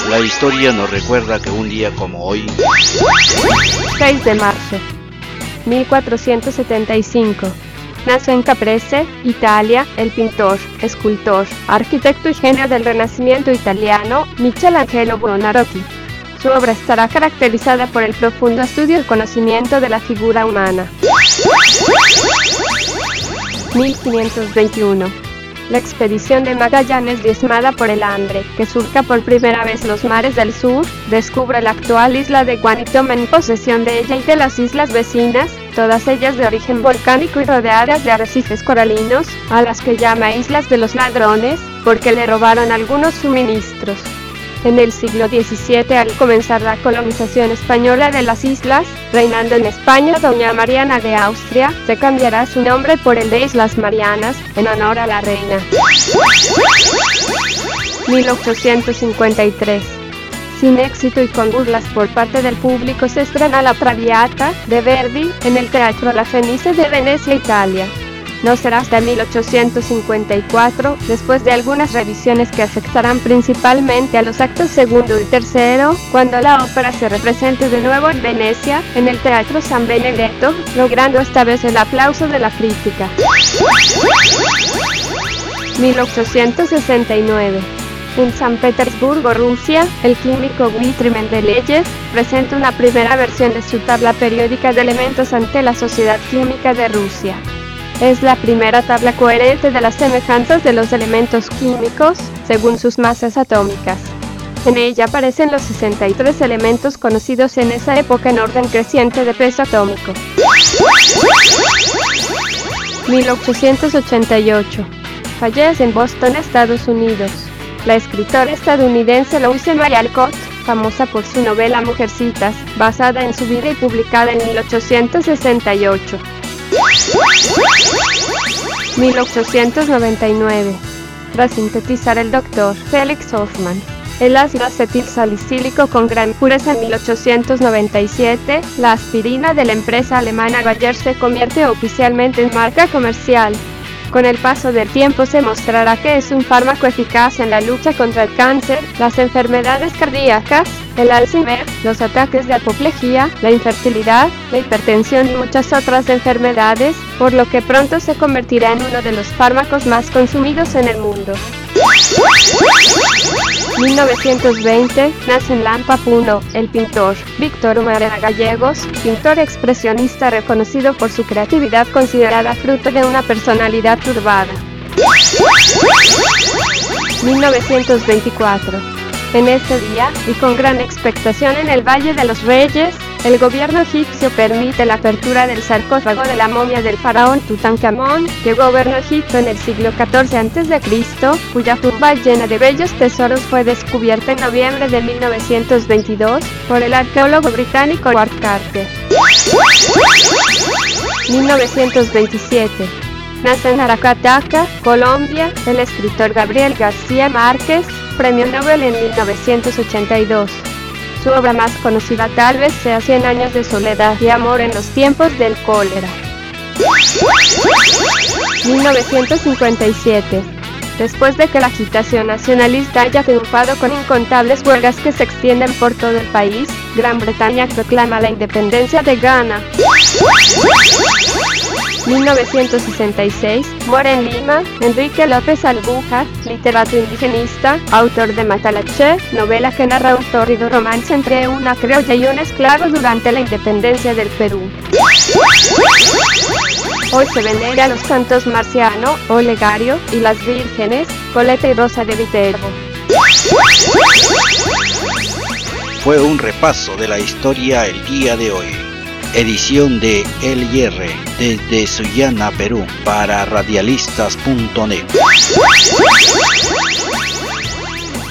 La historia nos recuerda que un día como hoy, 6 de marzo, 1475, nace en Caprese, Italia, el pintor, escultor, arquitecto y genio del Renacimiento italiano, Michelangelo Buonarroti. Su obra estará caracterizada por el profundo estudio y conocimiento de la figura humana. 1521. La expedición de Magallanes, diezmada por el hambre, que surca por primera vez los mares del sur, descubre la actual isla de Guam y toma en posesión de ella y de las islas vecinas, todas ellas de origen volcánico y rodeadas de arrecifes coralinos, a las que llama Islas de los Ladrones, porque le robaron algunos suministros. En el siglo XVII, al comenzar la colonización española de las islas, reinando en España doña Mariana de Austria, se cambiará su nombre por el de Islas Marianas, en honor a la reina. 1853. Sin éxito y con burlas por parte del público, se estrena La Traviata, de Verdi, en el Teatro La Fenice de Venecia, Italia. No será hasta 1854, después de algunas revisiones que afectarán principalmente a los actos segundo y tercero, cuando la ópera se represente de nuevo en Venecia, en el Teatro San Benedetto, logrando esta vez el aplauso de la crítica. 1869. En San Petersburgo, Rusia, el químico Dmitri Mendeleev presenta una primera versión de su tabla periódica de elementos ante la Sociedad Química de Rusia. Es la primera tabla coherente de las semejanzas de los elementos químicos, según sus masas atómicas. En ella aparecen los 63 elementos conocidos en esa época en orden creciente de peso atómico. 1888. Fallece en Boston, Estados Unidos. La escritora estadounidense Louise May Alcott, famosa por su novela Mujercitas, basada en su vida y publicada en 1868. 1899. Tras sintetizar el Dr. Felix Hoffmann el ácido acetil salicílico con gran pureza en 1897, la aspirina de la empresa alemana Bayer se convierte oficialmente en marca comercial. Con el paso del tiempo se mostrará que es un fármaco eficaz en la lucha contra el cáncer, las enfermedades cardíacas, el Alzheimer, los ataques de apoplejía, la infertilidad, la hipertensión y muchas otras enfermedades, por lo que pronto se convertirá en uno de los fármacos más consumidos en el mundo. 1920, nace en Lampa, Puno, el pintor Víctor Umareda Gallegos, pintor expresionista reconocido por su creatividad considerada fruto de una personalidad turbada. 1924. En este día, y con gran expectación en el Valle de los Reyes, el gobierno egipcio permite la apertura del sarcófago de la momia del faraón Tutankamón, que gobernó Egipto en el siglo XIV a.C., cuya tumba llena de bellos tesoros fue descubierta en noviembre de 1922 por el arqueólogo británico Howard Carter. 1927. Nace en Aracataca, Colombia, el escritor Gabriel García Márquez, Premio Nobel en 1982. Su obra más conocida tal vez sea 100 años de soledad y amor en los tiempos del cólera. 1957. Después de que la agitación nacionalista haya triunfado con incontables huelgas que se extienden por todo el país, Gran Bretaña proclama la independencia de Ghana. 1966, muere en Lima Enrique López Albujar, literato indigenista, autor de Matalaché, novela que narra un tórrido romance entre una criolla y un esclavo durante la independencia del Perú. Hoy se venera a los santos Marciano, Olegario y las vírgenes, Coleta y Rosa de Viterbo. Fue un repaso de la historia el día de hoy. Edición de El Hierre, desde Sullana, Perú, para radialistas.net.